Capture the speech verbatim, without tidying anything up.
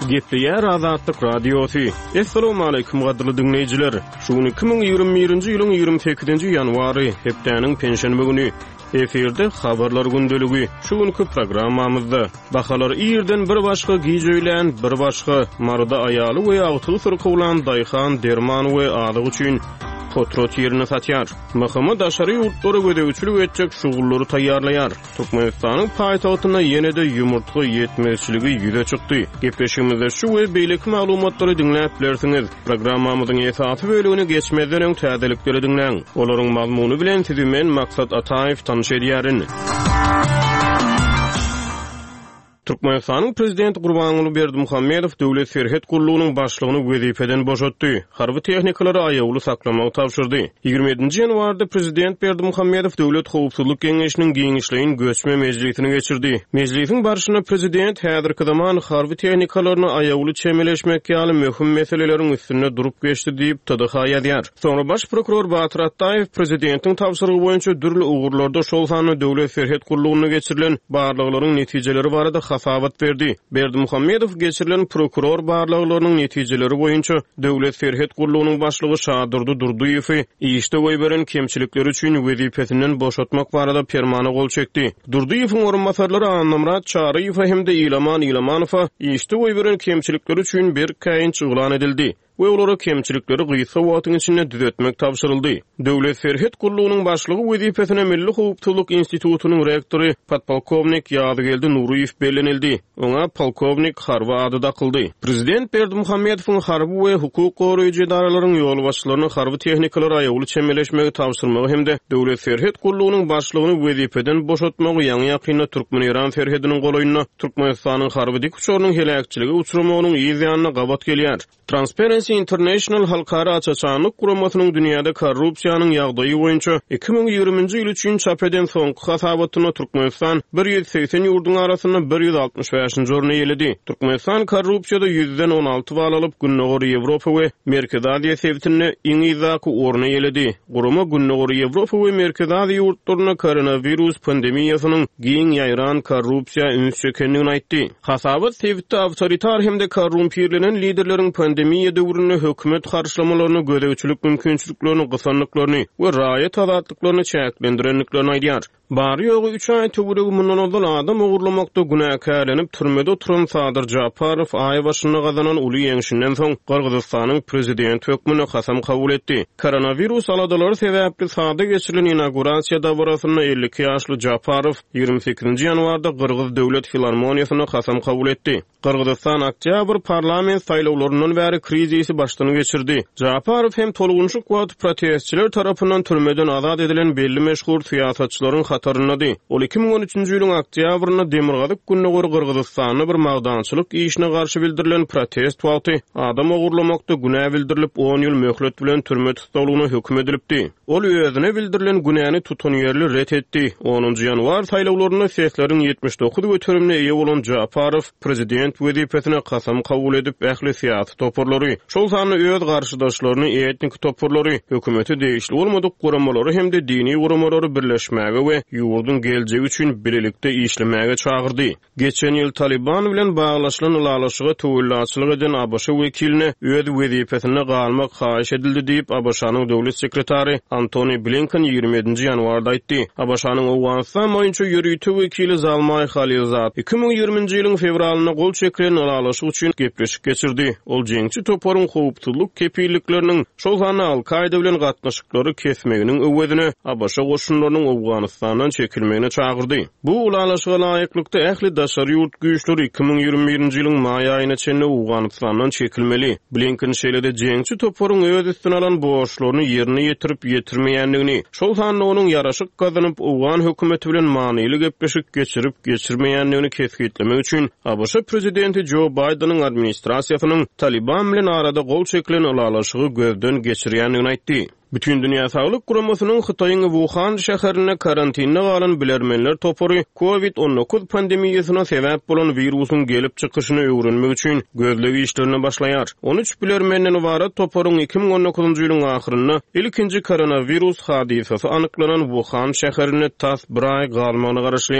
Gepleyer Azatlyk Radiosu. Assalamu alaykum gadyrly dinleyijiler. Şuny iki ming ýygrimi birinji ýylyň ýygrimi sekizinji ýanwary hepdeniň penşenbe güni eferde habarlar gündeligi. Şuňky programmamyzda bahalar ýerden bir başga giýjeýlen, bir başga marda aýaly we awtyly fyrky bolan Daýhan Derman we adyg üçin Potrot ýerini satýar. Mahama daşary ýurtlary gödegçilik etjek şugullary taýýarlaýar. Türkmenistanyň paýtagtyna ýene-de ýumurtga ýetmezçiligi ýüze çykdy. Gepleşigimizde şu we beýlik maglumatlary dinläp bilersiňiz. Programmamyzyň esasy bölügini geçmeden öň täzelikleri dinläň. Olaryň mazmuny bilen sizi men Maksat Ataýew tanyş edýärin. Türkmenistanyň prezidenti Gurbanuly Berdimuhammedow Döwlet Serhet Gurulunyň başlygyny wezipeden boşatdy. Harby tehnikalara aýawly saklamagy tapşyrdy. ýygrimi ýedinji ýanwarda prezident Berdimuhammedow Döwlet Howpsuzlyk Geňeşiniň giňişleýin göçme mejlisini geçirdi. Mejlisiň barşyna prezident häzirki zaman harby tehnikalaryny aýawly çemeleşmek ýaly möhüm meseleleriň üstünde durup geçdi diýip T D H ýazýar. Soňra baş prokuror Batyr Ataýew prezidentiň tapşyrygy boýunça dürli ugurlarda şol sany Döwlet Serhet Gurulunyna geçirilen barlyklaryň netijeleri barada hasabat berdi. Berdimuhammedow geçirilen prokuror barlyklarynyň netijeleri boýunça Döwlet Serhet Gurulunyň başlygy Şadyrdy Durduýew işde goýberen kemçilikleri üçin wezipesinden boşatmak barada permana gol çekdi. Durduýewiň orunmasarlary Annamrat Çaryýew hemde Ilaman Ilamanow işde goýberen kemçilikleri üçin bir käýin çygylan edildi. we olara kemçilikleri gysga wagtyň içinde düzeltmek tapşyryldy. Döwlet Serhet Gurulunyň başlygy wezipesine Milli Howpsuzlyk Institutunyň rektory podpolkownik Ýadygeldi Nuruýew bellenildi. Oňa polkownik harby ady takyldy. Prezident Berdimuhammedowyň harby we hukuk goraýjy edaralaryň ýol başçylaryny harby tehnikalara aýawly çemeleşmegi tapşyrmagy hemde Döwlet Serhet Gurulunyň başlygyny wezipeden boşatmagy ýa-ni ýakynda Türkmen-Iran ferhediniň golaýyna Türkmenistanyň harby dikuşorunyň helakçyligi uçuramagynyň ýyzyanyna gabat gelýär. Transparency International halkara açaçanlyk guramasynyň dünýäde korrupsiýanyň ýagdaýy boýunça iki ming ýygrimiňji ýyl üçin çap eden soňky hasabatyna Türkmenistan bir ýüz seksen ýurdun arasyna bir ýüz altmyş beşinji orny ýeledi. Türkmenistan korrupsiýada ýüzden on alty bal alyp Günnägori Ýewropa we Merkez Aziýa sebitinde iň ýyzaky orny ýeledi. Gurama Günnägori Ýewropa we Merkez Aziýa ýurtlaryna koronavirus pandemiýasynyň giň ýaýran korrupsiýa üns çekendigini aýtdy. Hasabat sebitde awtoritar hemde korrumpirlenen liderleriň pandemiýa döwründe hökümet garşylamalarını gödegçilik mümkinçiliklerini gysanlyklaryny we raýat azatlyklaryny çäklendirenliklerini aýdýar. Bary ýogy üç aý töweregi mundan ozal adam ogurlamakda günäkärlenip türmede oturan Sadyr Japarow aý başyna gazanan uly ýeňişinden soň Gyrgyzstanyň prezident hökmüne hasam kabul etdi. Koronavirus aladalary sebäpli sada geçirilen inaugurasiýa dowrasyna elli iki ýaşly Japarow ýygrimi sekizinji ýanwarda Gyrgyz Döwlet Filarmoniýasyna hasam kabul etdi. Gyrgyzstan oktyabr parlament saýlawlaryndan bäri krizisi başlany geçirdi. Japarow hem tolugunçuk wagt protestçiler tarapyndan türmeden azat edilen belli meşhur siýasatçylaryň hatarynady. Ol iki ming on üçinji ýylyň oktýabryna Demirgazyk Günnägori Gyrgyzstanyny bir magdançylyk işine garşy bildirilen protest wagty adam ogurlamakda günä bildirilip on ýyl möhlet bilen türme tutulmagyna hökm edilipdi. Ol özüne bildirilen günäni tutun ýerli ret etdi. onunji ýanwar saýlawlaryna sesleriň ýetmiş dokuz götürümine eýe bolan Japarow prezident wezipesine kasam kabul edip ähli siýasat toparlary, şol sany öz garşydaşlaryny etnik toparlary, hökümeti değişli bolmadyk guramalary hemde dini guramalary birleşmäge we ýurdun geljegi üçin birlikde işlemäge çagyrdy. Geçen ýyl Taliban bilen baglaşylan ulalaşyga töwelläçilik eden A B Ş wekiline öz wezipesine galmak haýyş edildi diýip A B Ş'nyň döwlet sekretary Antony Blinken ýygrimi ýedinji ýanwarda aýtdy. A B Ş'nyň Awganistan boýunça ýürüýtü wekili Zalmay Khalilzad iki ming ýygrimiňji ýylyň fevralyna gol çekilen ulalaşyk üçin gepleşik geçirdi. Ol jeňçi toparyň howpsuzlyk kepillikleriniň şol sany Al-Qaida bilen gatnaşyklary kesmeginiň öwedine A B Ş goşunlarynyň Awganistandan çekilmegine çagyrdy. Bu ulalaşyga laýyklykda ähli daşary ýurt güýçleri iki ming ýygrimi birinji ýylyň maý aýyna çenli Awganistandan çekilmeli. Blinken şeýlede jeňçi toparyň öz üstüne alan borçlaryny ýerine ýetirip ýetirmeýändigini, şol sany onuň ýaraşyk gazanyp Awgan hökümeti bilen manyly gepleşik geçirip geçirmeýändigini kesgitlemek üçin A B Ş prezidenti Joe Bidenyň administrasiýasynyň Taliban bilen arada gol çekilen ulalaşygy gözden geçirýändigini aýtdy. Bütün Dünya Sağlık Kuramasynyň Hytaýyň Wuhan şäherine karantinne galan bilermenler topary covid on dokuz pandemiýasyna sebäp bolan wirusyň gelip çykyşyny öwrenmek üçin gözlegi işlerini başlaýar. on üç bilermenden ibaret toparyň iki ming on dokuzunji ýylyň ahyrynda ilkinji koronavirus hadisesi anyklanan Wuhan şäherine tas bir ay galmagyna garaşly